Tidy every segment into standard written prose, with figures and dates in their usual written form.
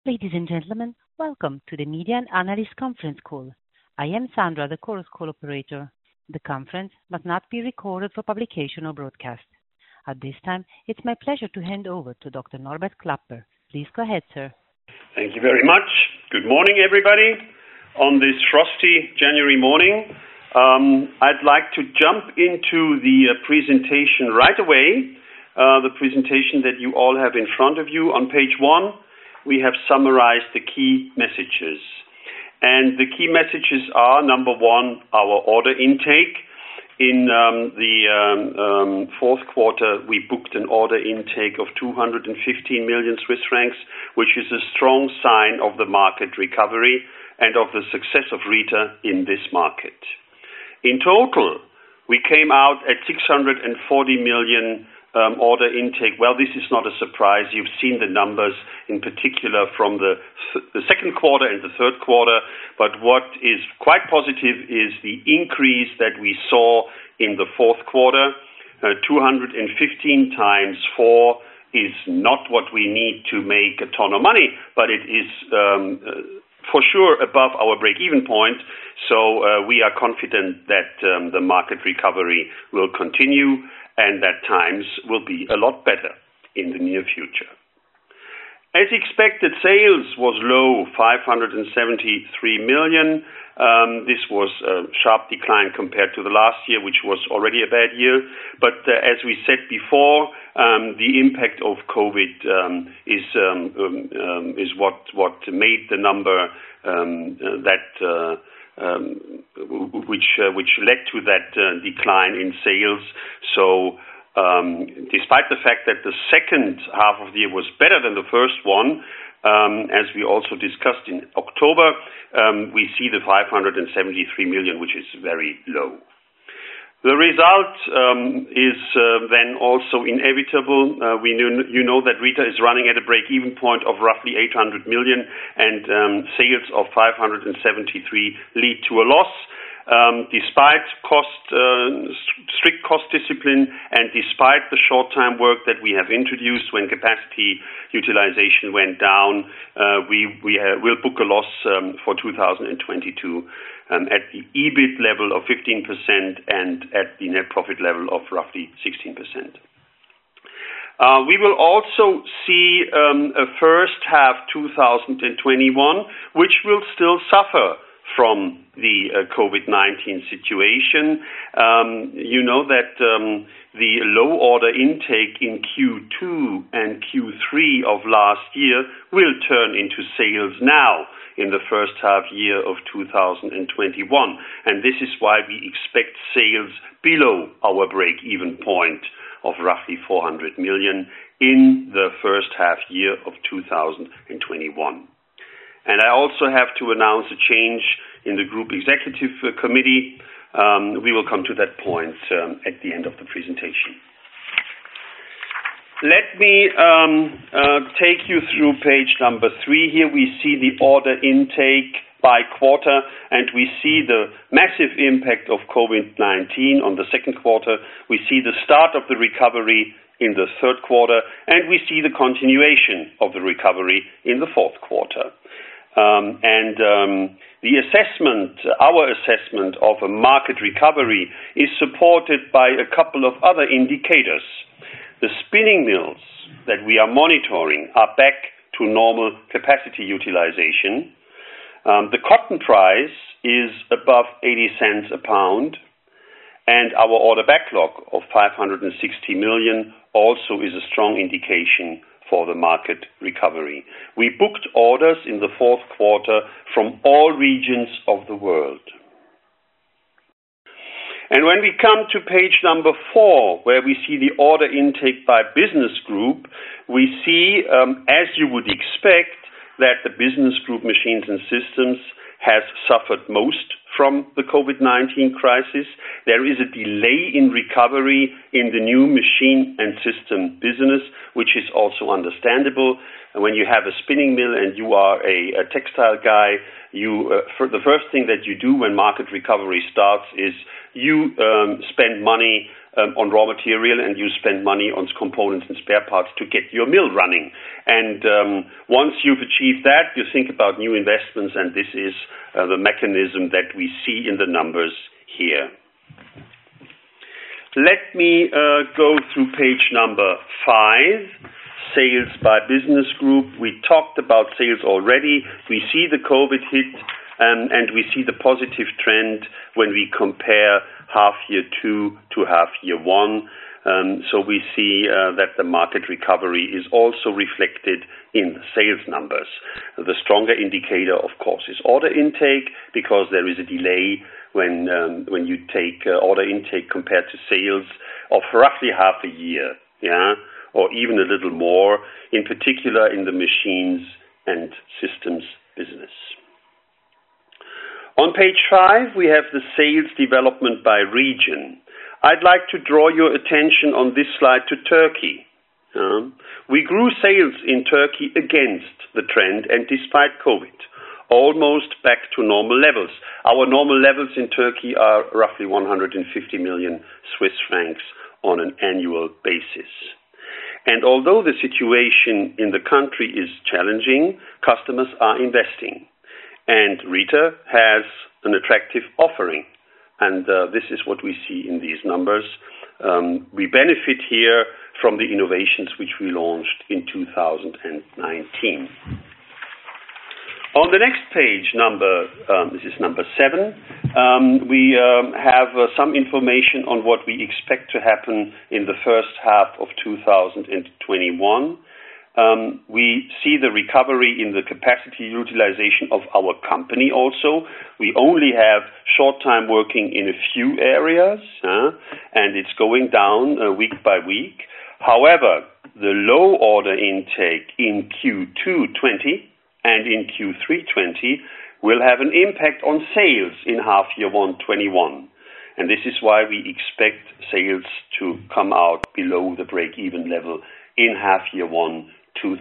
Ladies and gentlemen, welcome to the Media and Analyst Conference Call. I am Sandra, the Chorus Call operator. The conference must not be recorded for publication or broadcast. At this time, it's my pleasure to hand over to Dr. Norbert Klapper. Please go ahead, sir. Thank you very much. Good morning, everybody. On this frosty January morning, I'd like to jump into the presentation right away, the presentation that you all have in front of you. On page 1, we have summarized the key messages. And the key messages are, number 1, our order intake. In the fourth quarter, we booked an order intake of 215 million Swiss francs, which is a strong sign of the market recovery and of the success of Rieter in this market. In total, we came out at 640 million order intake. Well, this is not a surprise. You've seen the numbers, in particular from the second quarter and the third quarter. But what is quite positive is the increase that we saw in the fourth quarter. 215 times 4 is not what we need to make a ton of money, but it is for sure above our break-even point. So we are confident that the market recovery will continue and that times will be a lot better in the near future. As expected, sales was low, 573 million. This was a sharp decline compared to the last year, which was already a bad year. But as we said before, the impact of COVID is what made the number which led to that decline in sales. So despite the fact that the second half of the year was better than the first one, as we also discussed in October, we see the 573 million, which is very low. The result is then also inevitable. You know that Rieter is running at a break-even point of roughly 800 million, and sales of 573 lead to a loss. Despite strict cost discipline and despite the short-time work that we have introduced when capacity utilization went down, we will book a loss for 2022 at the EBIT level of 15% and at the net profit level of roughly 16%. We will also see a first half 2021, which will still suffer from the COVID-19 situation. You know that the low order intake in Q2 and Q3 of last year will turn into sales now in the first half year of 2021. And this is why we expect sales below our break-even point of roughly 400 million in the first half year of 2021. And I also have to announce a change in the Group Executive Committee. We will come to that point at the end of the presentation. Let me take you through page number 3. Here we see the order intake by quarter, and we see the massive impact of COVID-19 on the second quarter. We see the start of the recovery in the third quarter, and we see the continuation of the recovery in the fourth quarter. Our assessment of a market recovery is supported by a couple of other indicators. The spinning mills that we are monitoring are back to normal capacity utilization. The cotton price is above 80 cents a pound, and our order backlog of 560 million also is a strong indication for the market recovery. We booked orders in the fourth quarter from all regions of the world. And when we come to page number 4, where we see the order intake by business group, we see, as you would expect, that the business group Machines and Systems has suffered most from the COVID-19 crisis. There is a delay in recovery in the new machine and system business, which is also understandable. And when you have a spinning mill and you are a textile guy, the first thing that you do when market recovery starts is you spend money on raw material, and you spend money on components and spare parts to get your mill running. And once you've achieved that, you think about new investments, and this is the mechanism that we see in the numbers here. Let me go through page number 5. Sales by business group. We talked about sales already. We see the COVID hit, and we see the positive trend when we compare half year 2 to half year 1. So we see that the market recovery is also reflected in the sales numbers. The stronger indicator, of course, is order intake, because there is a delay when you take order intake compared to sales of roughly half a year, or even a little more, in particular in the machines and systems business. On page 5, we have the sales development by region. I'd like to draw your attention on this slide to Turkey. We grew sales in Turkey against the trend and despite COVID, almost back to normal levels. Our normal levels in Turkey are roughly 150 million Swiss francs on an annual basis. And although the situation in the country is challenging, customers are investing. And Rieter has an attractive offering. And this is what we see in these numbers. We benefit here from the innovations which we launched in 2019. On the next page, this is number 7, we have some information on what we expect to happen in the first half of 2021. We see the recovery in the capacity utilization of our company also. We only have short-time working in a few areas, and it's going down week by week. However, the low order intake in Q2 20 and in Q3 20 will have an impact on sales in half year 1 21. And this is why we expect sales to come out below the break-even level in half year 1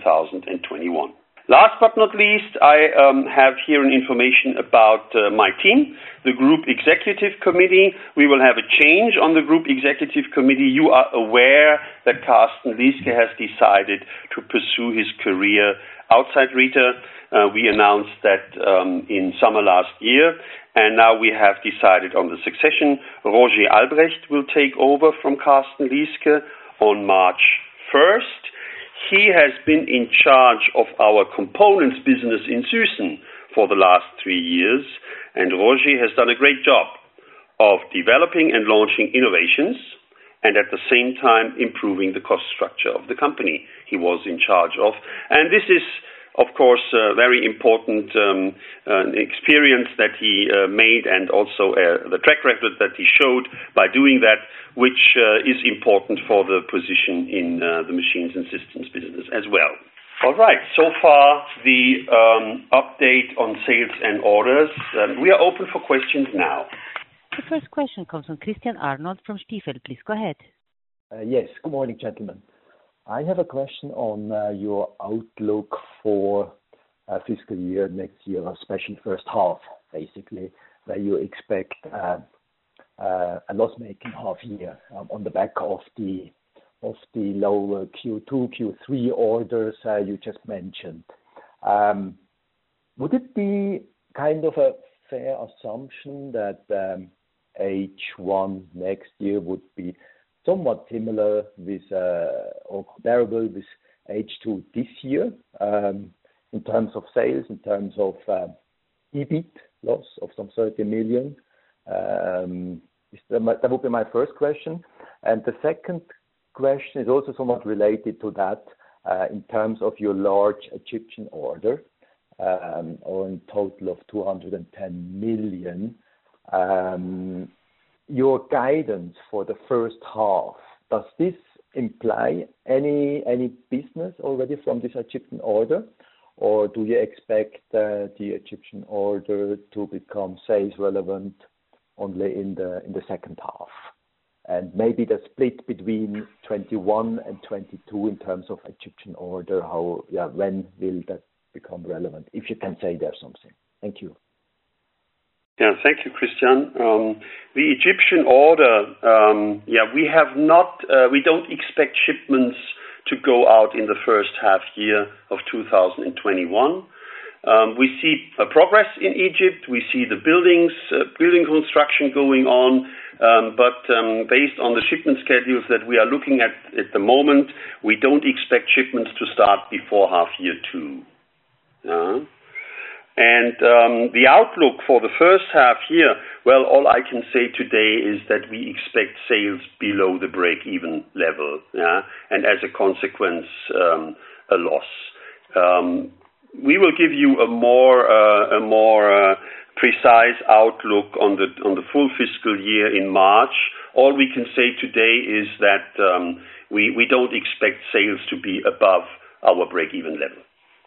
2021. Last but not least, I have here an information about my team, the Group Executive Committee. We will have a change on the Group Executive Committee. You are aware that Carsten Lieske has decided to pursue his career outside Rieter. We announced that in summer last year, and now we have decided on the succession. Roger Albrecht will take over from Carsten Lieske on March 1st. He has been in charge of our components business in Süßen for the last 3 years, and Roger has done a great job of developing and launching innovations, and at the same time improving the cost structure of the company he was in charge of. And this is, of course, a very important experience that he made, and also the track record that he showed by doing that, which is important for the position in the machines and systems business as well. All right, so far the update on sales and orders. We are open for questions now. The first question comes from Christian Arnold from Stifel. Please go ahead. Yes, good morning, gentlemen. I have a question on your outlook for fiscal year next year, especially first half, basically, where you expect a loss-making half year on the back of the lower Q2, Q3 orders you just mentioned. Would it be kind of a fair assumption that H1 next year would be somewhat similar with or comparable with H2 this year in terms of sales, in terms of EBIT loss of some 30 million? That would be my first question. And the second question is also somewhat related to that in terms of your large Egyptian order, or in total of 210 million. Your guidance for the first half, does this imply any business already from this Egyptian order, or do you expect the Egyptian order to become sales relevant only in the second half? And maybe the split between 21 and 22 in terms of Egyptian order, when will that become relevant? If you can say there's something. Thank you. Yeah, thank you, Christian. The Egyptian order, we don't expect shipments to go out in the first half year of 2021. We see progress in Egypt. We see the building construction going on, but based on the shipment schedules that we are looking at the moment, we don't expect shipments to start before half year 2. And the outlook for the first half year, well, all I can say today is that we expect sales below the break-even level, and as a consequence, a loss. We will give you a more precise outlook on the full fiscal year in March. All we can say today is that we don't expect sales to be above our break-even level.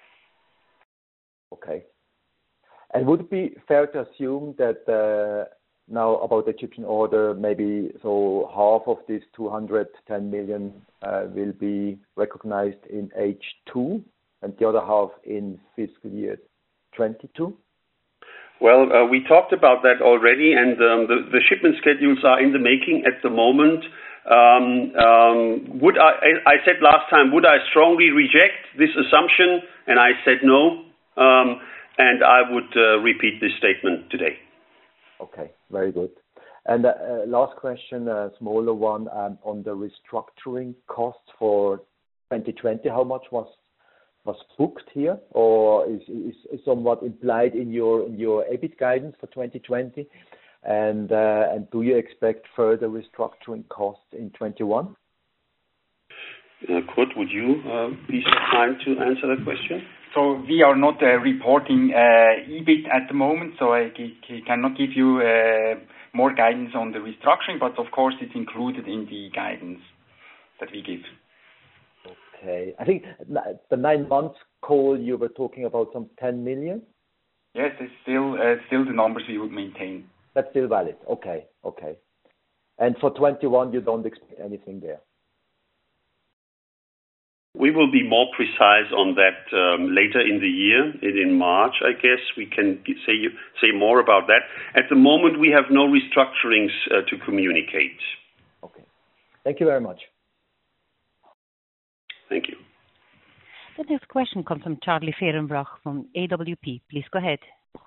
Okay. And would it be fair to assume that now about the Egyptian order, maybe so half of this 210 million will be recognized in H2 and the other half in fiscal year 22? Well, we talked about that already, and the shipment schedules are in the making at the moment. I said last time, would I strongly reject this assumption? And I said no. And I would repeat this statement today. Okay, very good. And last question, a smaller one, on the restructuring costs for 2020. How much was booked here, or is somewhat implied in your EBIT guidance for 2020? And do you expect further restructuring costs in 21? Kurt, would you be so kind to answer that question? So we are not reporting EBIT at the moment, so I cannot give you more guidance on the restructuring, but of course it's included in the guidance that we give. Okay. I think the 9 months call you were talking about some 10 million? Yes, it's still the numbers we would maintain. That's still valid. Okay. And for 21, you don't expect anything there? We will be more precise on that later in the year, in March, I guess. We can say more about that. At the moment, we have no restructurings to communicate. Okay. Thank you very much. Thank you. The next question comes from Charlie Fehrenbach from AWP. Please go ahead.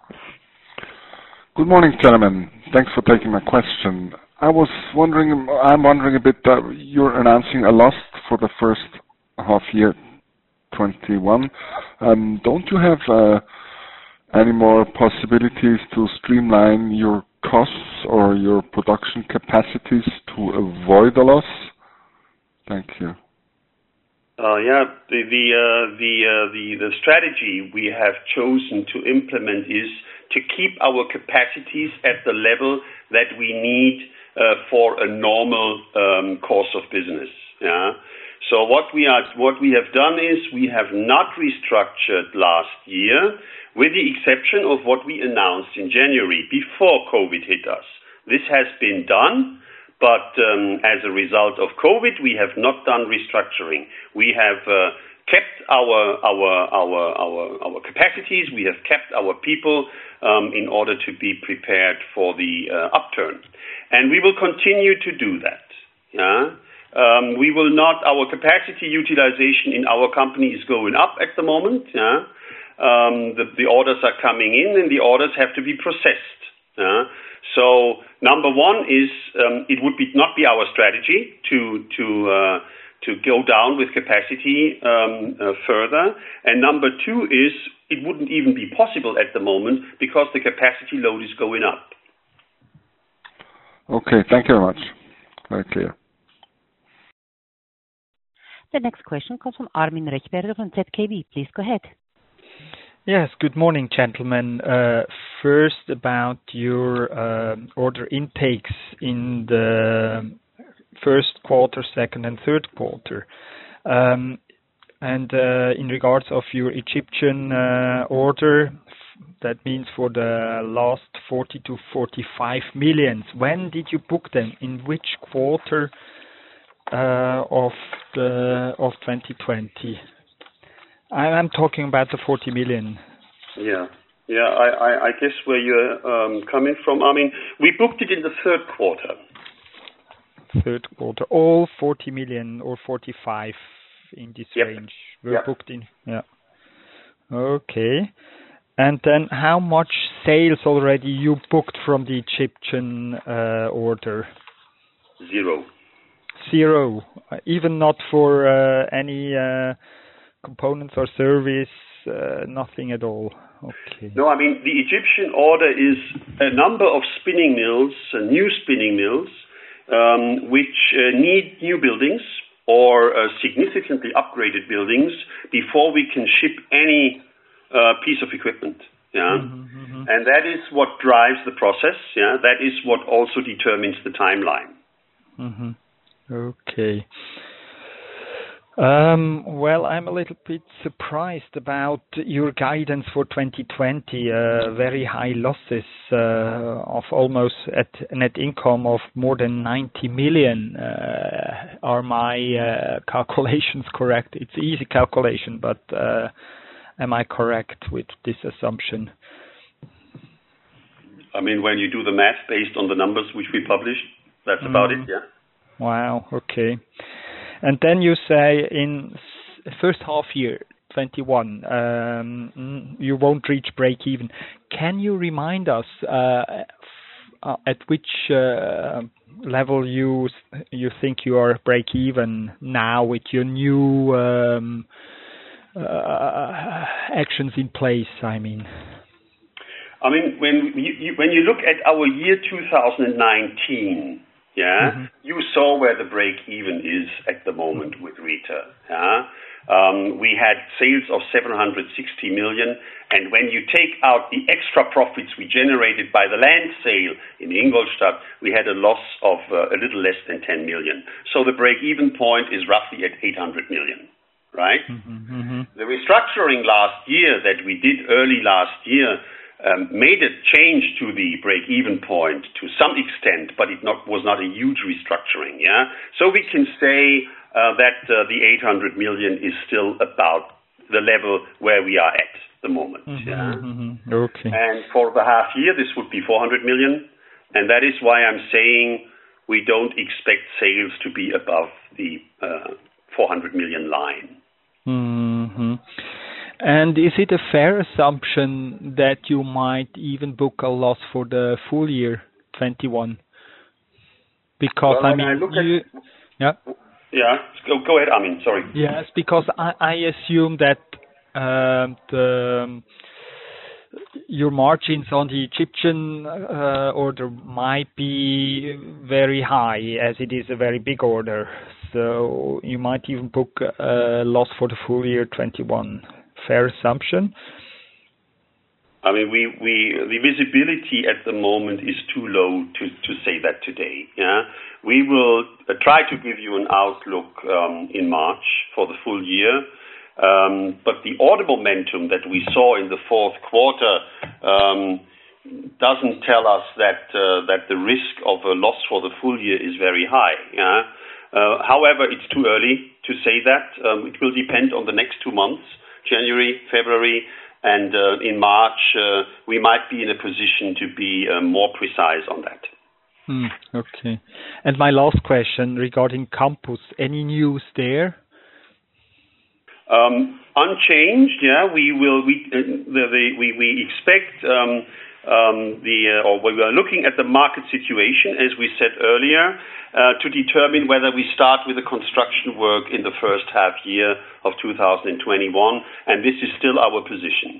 Good morning, gentlemen. Thanks for taking my question. I'm wondering a bit, you're announcing a loss for the first half year 21. Don't you have any more possibilities to streamline your costs or your production capacities to avoid a loss? Thank you. The strategy we have chosen to implement is to keep our capacities at the level that we need for a normal course of business. So what we have done is we have not restructured last year, with the exception of what we announced in January before COVID hit us. This has been done, but as a result of COVID, we have not done restructuring. We have kept our capacities. We have kept our people in order to be prepared for the upturn, and we will continue to do that. We will not. Our capacity utilization in our company is going up at the moment. The orders are coming in, and the orders have to be processed. So number one is it would not be our strategy to go down with capacity further. And number two is it wouldn't even be possible at the moment because the capacity load is going up. Okay, thank you very much. Very clear. The next question comes from Armin Rechberger from ZKB. Please go ahead. Yes, good morning, gentlemen. First, about your order intakes in the first quarter, second and third quarter. And in regards of your Egyptian order, that means for the last 40 to 45 million. When did you book them? In which quarter of 2020? I'm talking about the 40 million. Yeah. Yeah, I guess where you're coming from. I mean, we booked it in the third quarter. Third quarter, all 40 million or 45 in this range were booked in. Yeah. Okay. And then how much sales already you booked from the Egyptian order? Zero. Even not for any components or service, nothing at all. Okay. No, I mean, the Egyptian order is a number of spinning mills, new spinning mills, which need new buildings or significantly upgraded buildings before we can ship any piece of equipment. Yeah, and that is what drives the process. Yeah, that is what also determines the timeline. Okay. Well, I'm a little bit surprised about your guidance for 2020. Very high losses of almost at net income of more than 90 million. Are my calculations correct? It's easy calculation, but am I correct with this assumption? I mean, when you do the math based on the numbers which we published, that's about it, yeah. Wow, okay. And then you say in first half year, 21, you won't reach break even. Can you remind us at which level you think you are break even now with your new actions in place, I mean? I mean, when you look at our year 2019, you saw where the break-even is at the moment with Rieter. We had sales of 760 million, and when you take out the extra profits we generated by the land sale in Ingolstadt, we had a loss of a little less than 10 million. So the break-even point is roughly at 800 million, right? The restructuring last year that we did early last year made a change to the break-even point to some extent, but was not a huge restructuring. Yeah, so we can say that the 800 million is still about the level where we are at the moment. Okay. And for the half year, this would be 400 million, and that is why I'm saying we don't expect sales to be above the 400 million line. And is it a fair assumption that you might even book a loss for the full year 21? Because well, I mean, go ahead. I mean, sorry. Yes, because I assume that your margins on the Egyptian order might be very high, as it is a very big order. So you might even book a loss for the full year 21. Fair assumption? I mean, the visibility at the moment is too low to say that today. Yeah, we will try to give you an outlook in March for the full year. But the order momentum that we saw in the fourth quarter doesn't tell us that the risk of a loss for the full year is very high. Yeah. However, it's too early to say that. It will depend on the next 2 months. January, February, and in March, we might be in a position to be more precise on that. Okay. And my last question regarding Campus, any news there? Unchanged, yeah. We expect we are looking at the market situation, as we said earlier, to determine whether we start with the construction work in the first half year of 2021, and this is still our position.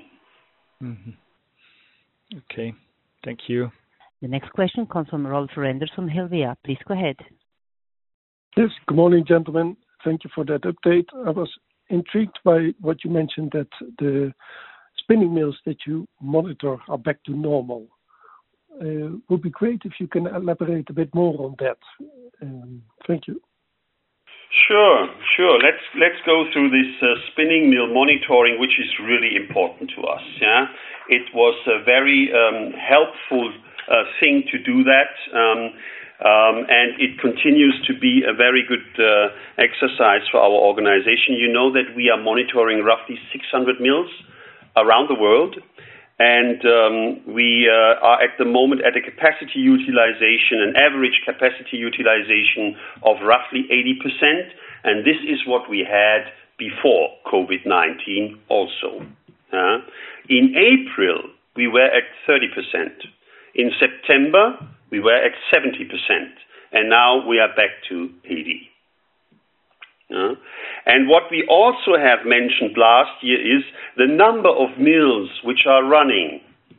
Okay, thank you. The next question comes from Rolf Renders from Helvea. Please go ahead. Yes, good morning, gentlemen. Thank you for that update. I was intrigued by what you mentioned, that the spinning mills that you monitor are back to normal. Would be great if you can elaborate a bit more on that. Thank you. Sure. Let's go through this spinning mill monitoring, which is really important to us. Yeah, it was a very helpful thing to do that, and it continues to be a very good exercise for our organization. You know that we are monitoring roughly 600 mills around the world, and we are at the moment at a capacity utilization, an average capacity utilization of roughly 80%, and this is what we had before COVID-19 also. In April, we were at 30%. In September, we were at 70%, and now we are back to 80%. And what we also have mentioned last year is the number of mills which are running.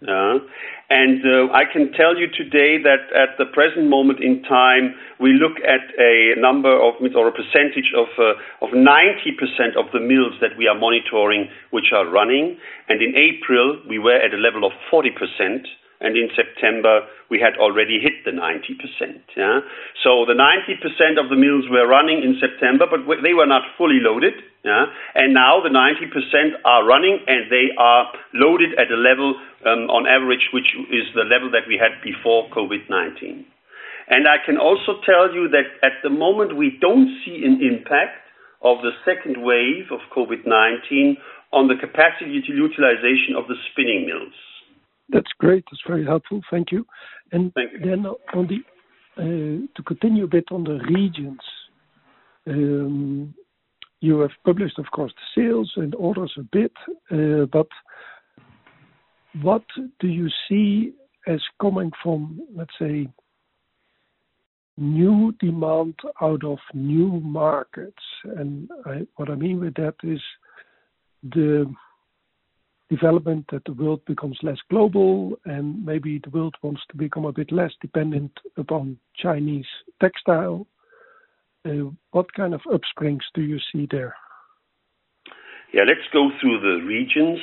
I can tell you today that at the present moment in time, we look at a number of or a percentage of 90% of the mills that we are monitoring which are running. And in April, we were at a level of 40%. And in September, we had already hit the 90%. So the 90% of the mills were running in September, but they were not fully loaded. And now the 90% are running, and they are loaded at a level on average, which is the level that we had before COVID-19. And I can also tell you that at the moment, we don't see an impact of the second wave of COVID-19 on the capacity utilization of the spinning mills. That's great. That's very helpful. Thank you. And Thank you. then on the to continue a bit on the regions, you have published, of course, the sales and orders a bit, but what do you see as coming from, let's say, new demand out of new markets? And what I mean with that is the development that the world becomes less global, and maybe the world wants to become a bit less dependent upon Chinese textile. What kind of upsprings do you see there? Yeah, let's go through the regions.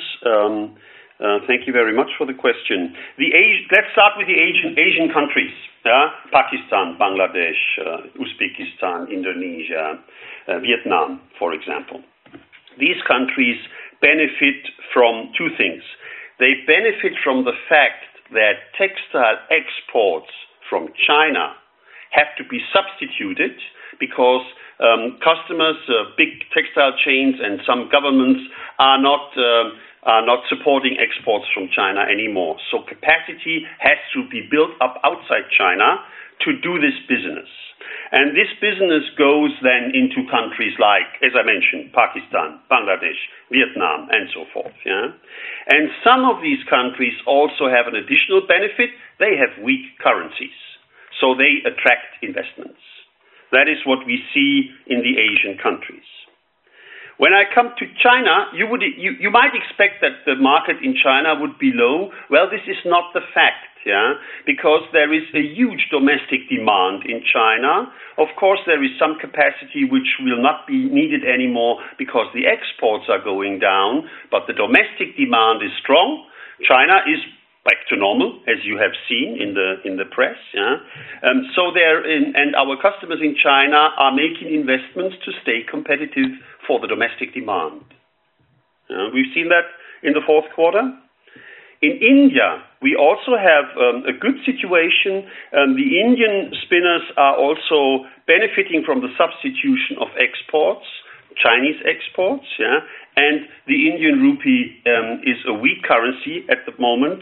Thank you very much for the question. Let's start with the Asian countries. Pakistan, Bangladesh, Uzbekistan, Indonesia, Vietnam, for example. These countries benefit from two things. They benefit from the fact that textile exports from China have to be substituted because customers, big textile chains, and some governments are not supporting exports from China anymore. So capacity has to be built up outside China to do this business. And this business goes then into countries like, as I mentioned, Pakistan, Bangladesh, Vietnam, and so forth. And some of these countries also have an additional benefit. They have weak currencies, so they attract investments. That is what we see in the Asian countries. When I come to China, you might expect that the market in China would be low. Well, this is not the fact. Because there is a huge domestic demand in China. Of course, there is some capacity which will not be needed anymore because the exports are going down, but the domestic demand is strong. China is back to normal, as you have seen in the press. And our customers in China are making investments to stay competitive for the domestic demand. We've seen that in the fourth quarter. In India, we also have a good situation. The Indian spinners are also benefiting from the substitution of exports, Chinese exports, and the Indian rupee is a weak currency at the moment,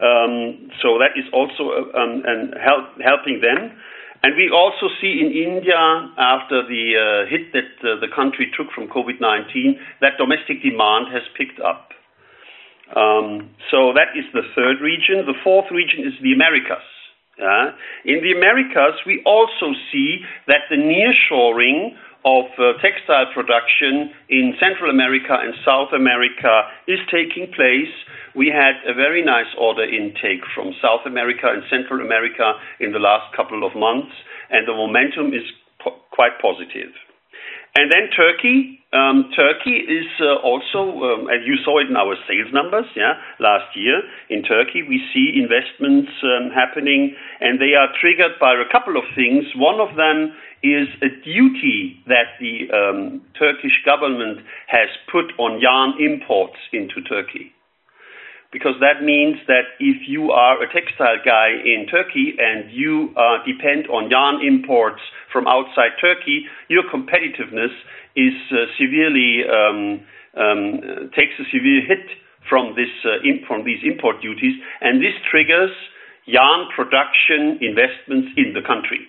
so that is also helping them. And we also see in India, after the hit that the country took from COVID-19, that domestic demand has picked up. So that is the third region. The fourth region is the Americas. In the Americas, we also see that the nearshoring of textile production in Central America and South America is taking place. We had a very nice order intake from South America and Central America in the last couple of months, and the momentum is quite positive. And then Turkey. Turkey is also, as you saw it in our sales numbers, last year. In Turkey, we see investments happening, and they are triggered by a couple of things. One of them is a duty that the Turkish government has put on yarn imports into Turkey. Because that means that if you are a textile guy in Turkey and you depend on yarn imports from outside Turkey, your competitiveness is severely takes a severe hit from these import duties, and this triggers yarn production investments in the country.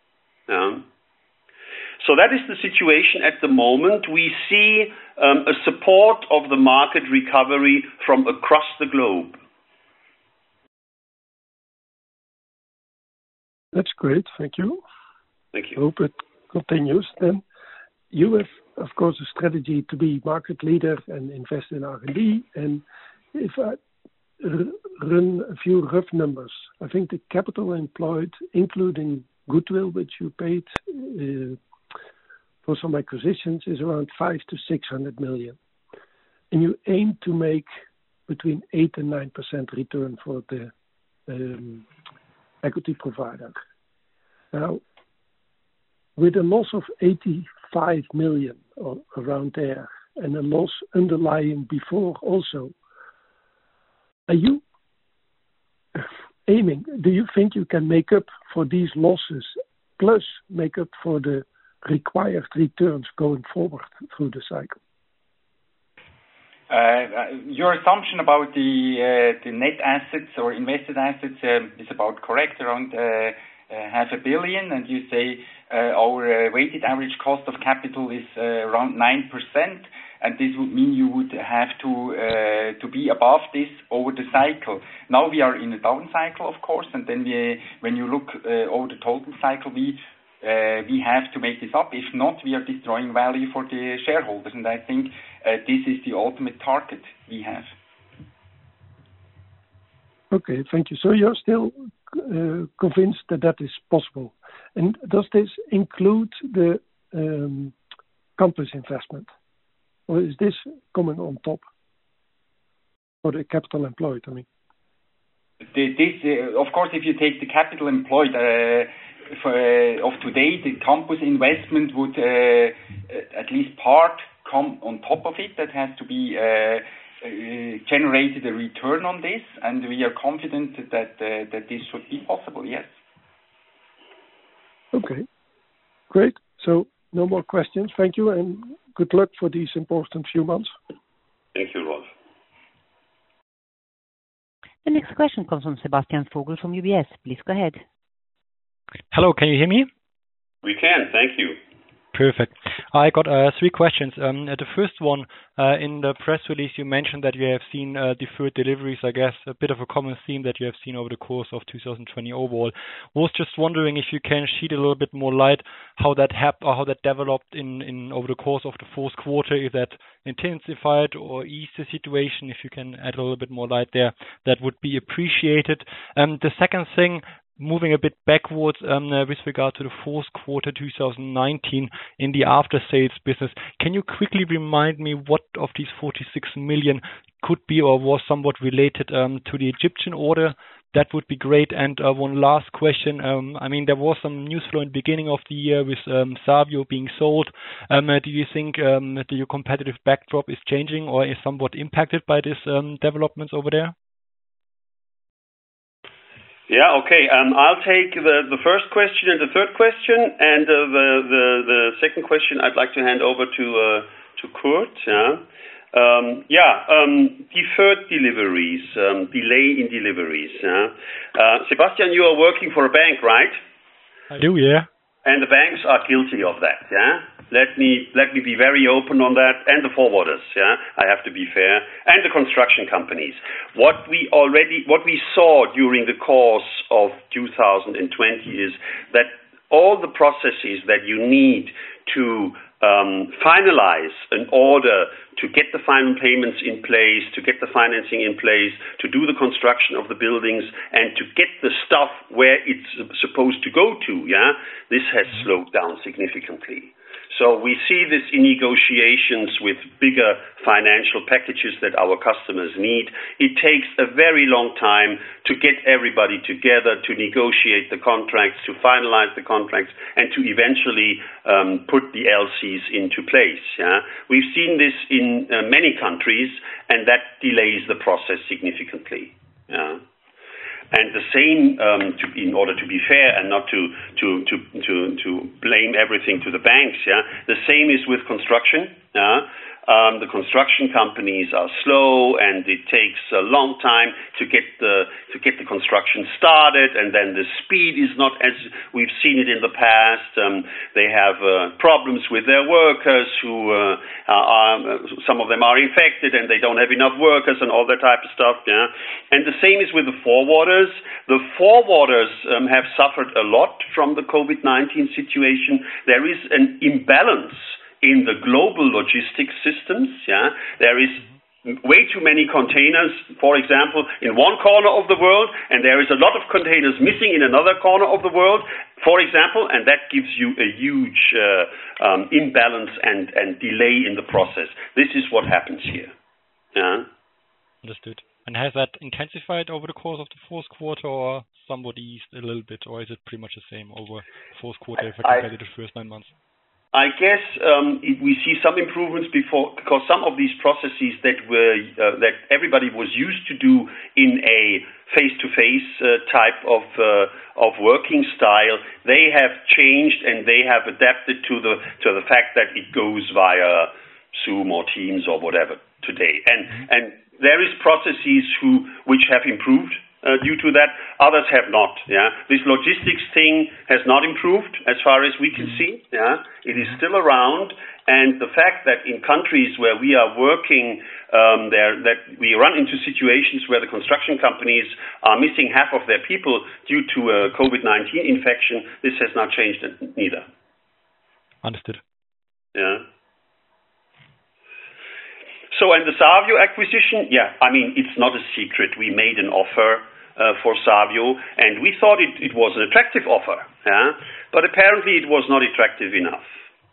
So that is the situation at the moment. We see a support of the market recovery from across the globe. That's great. Thank you. Thank you. I hope it continues. Then you have, of course, a strategy to be market leader and invest in R&D. And if I run a few rough numbers, I think the capital employed, including goodwill, which you paid for some acquisitions, is around 500 to 600 million. And you aim to make between 8 and 9% return for the equity provider. Now, with a loss of 85 million or around there, and a loss underlying before also, are you aiming, do you think you can make up for these losses, plus make up for the required returns going forward through the cycle? Your assumption about the net assets or invested assets is about correct, around 500 million, and you say our weighted average cost of capital is around 9%, and this would mean you would have to be above this over the cycle. Now we are in a down cycle, of course, and then when you look over the total cycle, we have to make this up. If not, we are destroying value for the shareholders, and I think this is the ultimate target we have. Okay, thank you. So you're still convinced that is possible. And does this include the campus investment? Or is this coming on top? Or the capital employed, I mean? Of course, if you take the capital employed of today, the campus investment would at least part come on top of it. That has to be generated a return on this, and we are confident that this should be possible, yes. Okay, great. So no more questions. Thank you, and good luck for these important few months. Thank you, Rolf. The next question comes from Sebastian Vogel from UBS. Please go ahead. Hello, can you hear me? We can, thank you. Perfect. I got 3 questions. The first one, in the press release, you mentioned that you have seen deferred deliveries, I guess, a bit of a common theme that you have seen over the course of 2020 overall. Was just wondering if you can shed a little bit more light how that happened or how that developed in over the course of the fourth quarter, if that intensified or eased the situation. If you can add a little bit more light there, that would be appreciated. The second thing, moving a bit backwards with regard to the fourth quarter 2019 in the after-sales business, can you quickly remind me what of these 46 million could be or was somewhat related to the Egyptian order? That would be great. And one last question. I mean, there was some news flow in the beginning of the year with Savio being sold. Do you think that your competitive backdrop is changing or is somewhat impacted by these developments over there? Yeah, okay. I'll take the first question and the third question, and the second question I'd like to hand over to Kurt. Deferred deliveries, delay in deliveries. Sebastian, you are working for a bank, right? I do, yeah. And the banks are guilty of that, yeah? Let me be very open on that, and the forwarders, yeah? I have to be fair, and the construction companies. What we saw during the course of 2020 is that all the processes that you need to finalize an order, to get the final payments in place, to get the financing in place, to do the construction of the buildings, and to get the stuff where it's supposed to go to, yeah, this has slowed down significantly. So we see this in negotiations with bigger financial packages that our customers need. It takes a very long time to get everybody together, to negotiate the contracts, to finalize the contracts, and to eventually put the LCs into place. Yeah? We've seen this in many countries, and that delays the process significantly. Yeah? And the same, in order to be fair and not to blame everything to the banks, yeah. The same is with construction. Yeah? The construction companies are slow, and it takes a long time to get the construction started, and then the speed is not as we've seen it in the past. They have problems with their workers who some of them are infected, and they don't have enough workers and all that type of stuff. Yeah, and the same is with the forwarders. The forwarders have suffered a lot from the COVID-19 situation. There is an imbalance in the global logistics systems. Yeah, there is way too many containers, for example, in one corner of the world, and there is a lot of containers missing in another corner of the world, for example, and that gives you a huge imbalance and delay in the process. This is what happens here. Yeah. Understood. And has that intensified over the course of the fourth quarter, or somewhat eased a little bit, or is it pretty much the same over the fourth quarter if I compare to the first 9 months? I guess we see some improvements because some of these processes that everybody was used to do in a face-to-face type of working style, they have changed and they have adapted to the fact that it goes via Zoom or Teams or whatever today, and there is processes which have improved due to that. Others have not. Yeah, this logistics thing has not improved as far as we can see. Yeah, it is still around, and the fact that in countries where we are working, that we run into situations where the construction companies are missing half of their people due to a COVID-19 infection, this has not changed neither. Understood. Yeah. So, and the Savio acquisition, yeah, I mean, it's not a secret. We made an offer for Savio, and we thought it was an attractive offer, yeah? But apparently it was not attractive enough.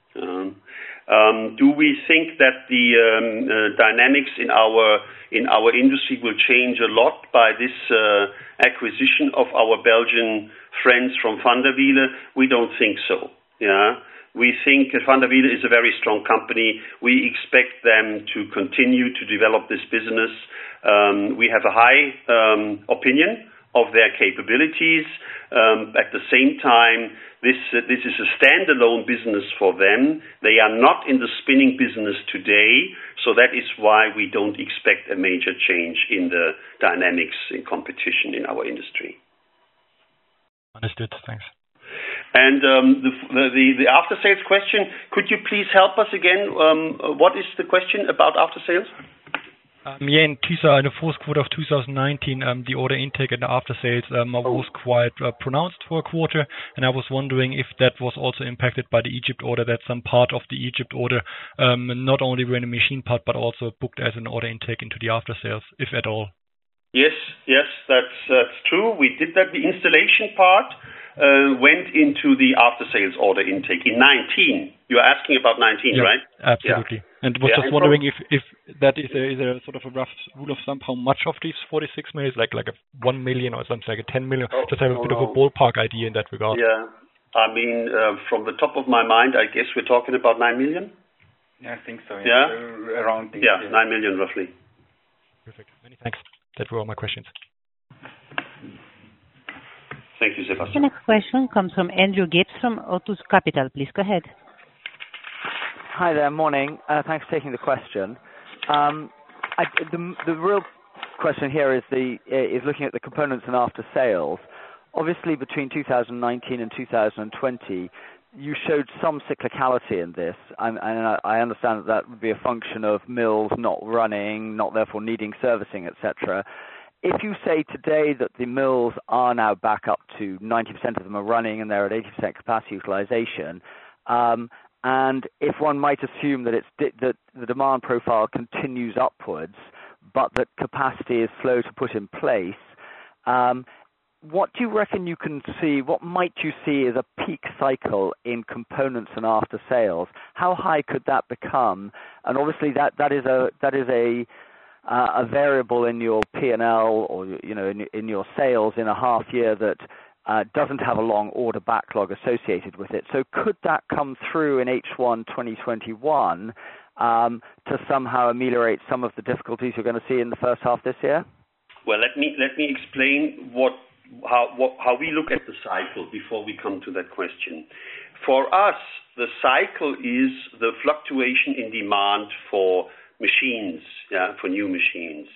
Do we think that the dynamics in our industry will change a lot by this acquisition of our Belgian friends from Van der Wiele? We don't think so, yeah? We think Van der Wiele is a very strong company. We expect them to continue to develop this business. We have a high opinion of their capabilities. At the same time, this is a standalone business for them. They are not in the spinning business today, so that is why we don't expect a major change in the dynamics in competition in our industry. Understood. Thanks. And the after-sales question, could you please help us again? What is the question about after-sales? In the fourth quarter of 2019, the order intake and the after-sales was quite pronounced for a quarter, and I was wondering if that was also impacted by the Egypt order, that some part of the Egypt order not only were in the machine part, but also booked as an order intake into the after-sales, if at all. Yes, that's true. We did that. The installation part went into the after-sales order intake in 19. You are asking about 19, yeah, right? Absolutely. Yeah. And was just wondering if that is a sort of a rough rule of thumb, how much of these 46 million is like a 1 million or something, like a 10 million? Just have a bit of a ballpark idea in that regard. Yeah. I mean, from the top of my mind, I guess we're talking about 9 million? Yeah, I think so. Yeah? Around this. Yeah, 9 million roughly. Perfect. Many thanks. That were all my questions. Thank you, Sebastian. The next question comes from Andrew Gibbs from Otus Capital. Please go ahead. Hi there. Morning. Thanks for taking the question. The real question here is looking at the components and after sales. Obviously, between 2019 and 2020, you showed some cyclicality in this, and I understand that would be a function of mills not running, not therefore needing servicing, etc. If you say today that the mills are now back up to 90% of them are running and they're at 80% capacity utilization, and if one might assume that that the demand profile continues upwards, but that capacity is slow to put in place, what do you reckon you can see? What might you see as a peak cycle in components and after sales? How high could that become? And obviously, that is a variable in your P&L or in your sales in a half year that doesn't have a long order backlog associated with it. So could that come through in H1 2021 to somehow ameliorate some of the difficulties you're going to see in the first half this year? Well, let me explain what how we look at the cycle before we come to that question. For us, the cycle is the fluctuation in demand for machines, for new machines.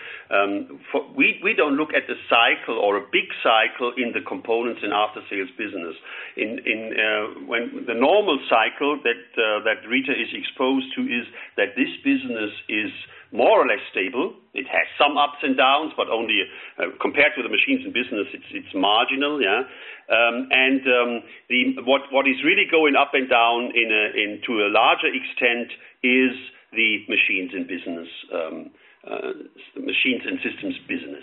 We don't look at the cycle or a big cycle in the components and after-sales business. When the normal cycle that Rieter is exposed to is that this business is more or less stable. It has some ups and downs, but only compared to the machines and business, it's marginal. What is really going up and down to a larger extent is the machines and business, machines and systems business.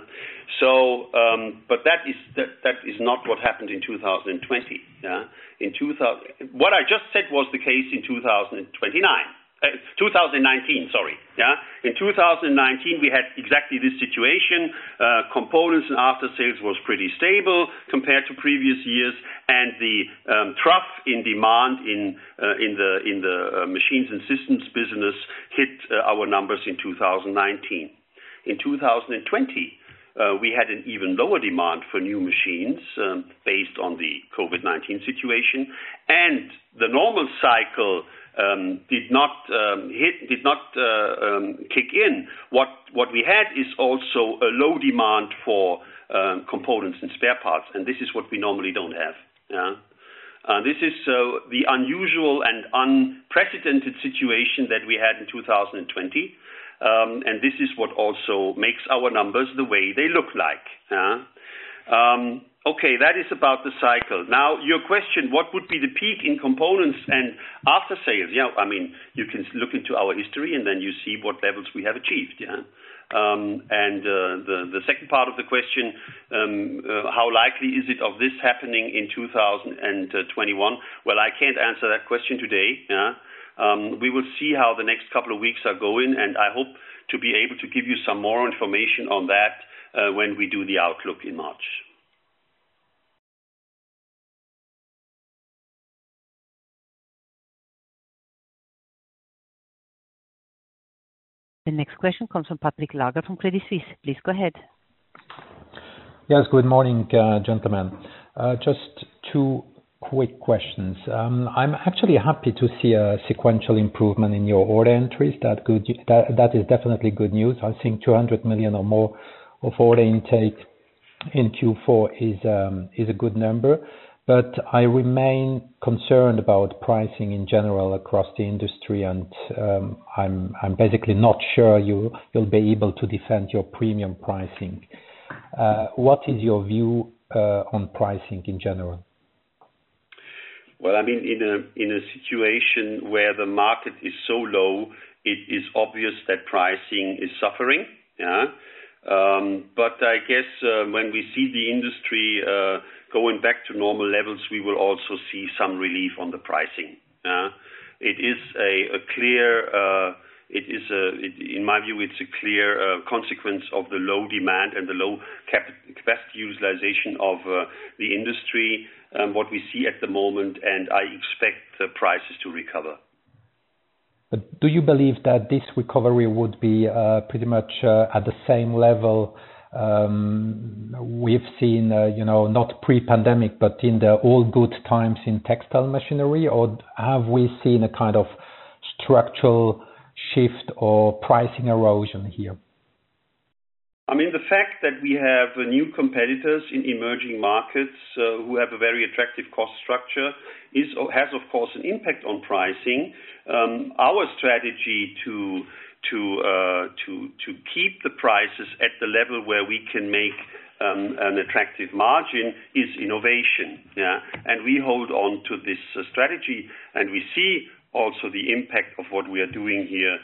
But that is not what happened in 2020. What I just said was the case in 2019. Sorry. In 2019, we had exactly this situation. Components and after sales was pretty stable compared to previous years, and the trough in demand in the machines and systems business hit our numbers in 2019. In 2020, we had an even lower demand for new machines based on the COVID-19 situation, and the normal cycle did not kick in. What we had is also a low demand for components and spare parts, and this is what we normally don't have. This is the unusual and unprecedented situation that we had in 2020, and this is what also makes our numbers the way they look like. Okay, that is about the cycle. Now, your question, what would be the peak in components and after sales? You can look into our history and then you see what levels we have achieved. The second part of the question, how likely is it of this happening in 2021? Well, I can't answer that question today. We will see how the next couple of weeks are going, and I hope to be able to give you some more information on that when we do the outlook in March. The next question comes from Patrick Lager from Credit Suisse. Please go ahead. Yes, good morning, gentlemen. Just two quick questions. I'm actually happy to see a sequential improvement in your order entries. That is definitely good news. I think 200 million or more of order intake in Q4 is a good number. But I remain concerned about pricing in general across the industry, and I'm basically not sure you'll be able to defend your premium pricing. What is your view on pricing in general? Well, in a situation where the market is so low, it is obvious that pricing is suffering. But I guess when we see the industry going back to normal levels, we will also see some relief on the pricing. It is in my view, it's a clear consequence of the low demand and the low capacity utilization of the industry, what we see at the moment, and I expect the prices to recover. But do you believe that this recovery would be pretty much at the same level we've seen, not pre-pandemic, but in the all good times in textile machinery, or have we seen a kind of structural shift or pricing erosion here? The fact that we have new competitors in emerging markets who have a very attractive cost structure has, of course, an impact on pricing. Our strategy to keep the prices at the level where we can make an attractive margin is innovation. And we hold on to this strategy, and we see also the impact of what we are doing here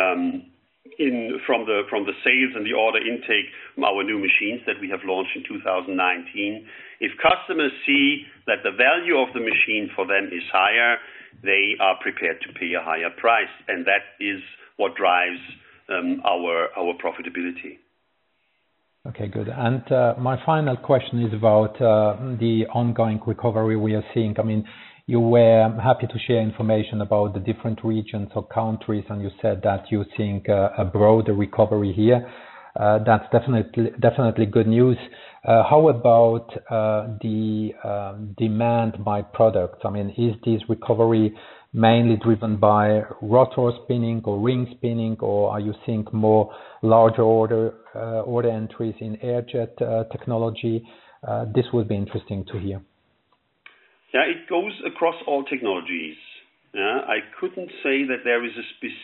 from the sales and the order intake from our new machines that we have launched in 2019. If customers see that the value of the machine for them is higher, they are prepared to pay a higher price, and that is what drives our profitability. Okay, good. And my final question is about the ongoing recovery we are seeing. You were happy to share information about the different regions or countries, and you said that you think a broader recovery here. That's definitely good news. How about the demand by products? I mean, is this recovery mainly driven by rotor spinning or ring spinning, or are you seeing more larger order entries in air-jet technology? This would be interesting to hear. Yeah, it goes across all technologies. I couldn't say that there is a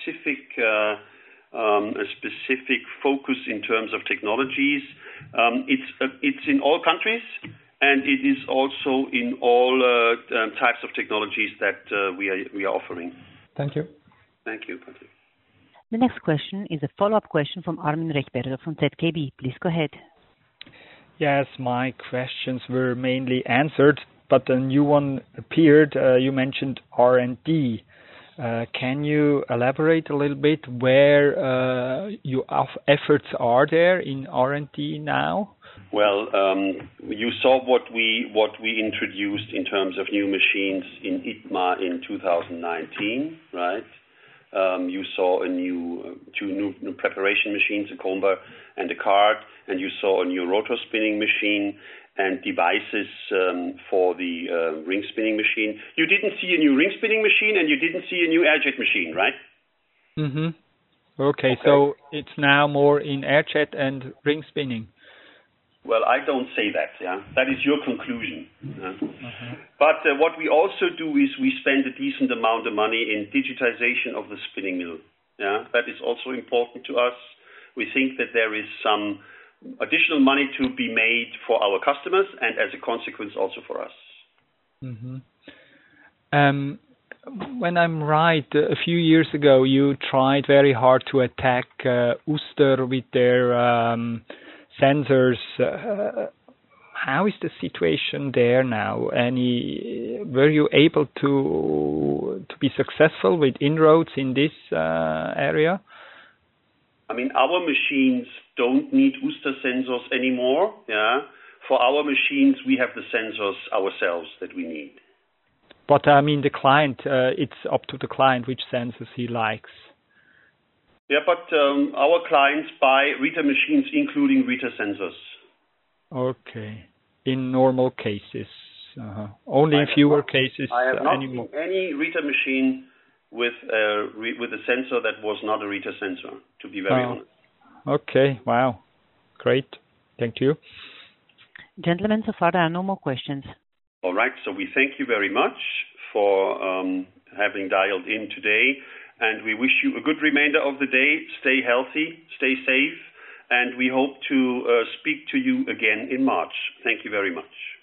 specific focus in terms of technologies. It's in all countries, and it is also in all types of technologies that we are offering. Thank you. Thank you, Patrick. The next question is a follow-up question from Armin Rechberger from ZKB. Please go ahead. Yes, my questions were mainly answered, but a new one appeared. You mentioned R&D. Can you elaborate a little bit where your efforts are there in R&D now? Well, you saw what we introduced in terms of new machines in ITMA in 2019, right? You saw two new preparation machines, a comber and a card, and you saw a new rotor spinning machine and devices for the ring spinning machine. You didn't see a new ring spinning machine, and you didn't see a new air-jet machine, right? Mm-hmm. Okay, so it's now more in air-jet and ring spinning. Well, I don't say that, yeah. That is your conclusion. Yeah? But what we also do is we spend a decent amount of money in digitization of the spinning mill. Yeah, that is also important to us. We think that there is some additional money to be made for our customers and as a consequence also for us. Mm-hmm. When I'm right, a few years ago you tried very hard to attack Uster with their sensors. How is the situation there now? Were you able to be successful with inroads in this area? I mean, our machines don't need Uster sensors anymore. Yeah, for our machines we have the sensors ourselves that we need. But I mean, the client, it's up to the client which sensors he likes. Yeah, but our clients buy Rieter machines, including Rieter sensors. Okay, in normal cases, only in fewer cases. I have not seen any Rieter machine with a sensor that was not a Rieter sensor, to be very honest. Okay, wow, great, thank you. Gentlemen, so far there are no more questions. All right, so we thank you very much for having dialed in today, and we wish you a good remainder of the day. Stay healthy, stay safe, and we hope to speak to you again in March. Thank you very much.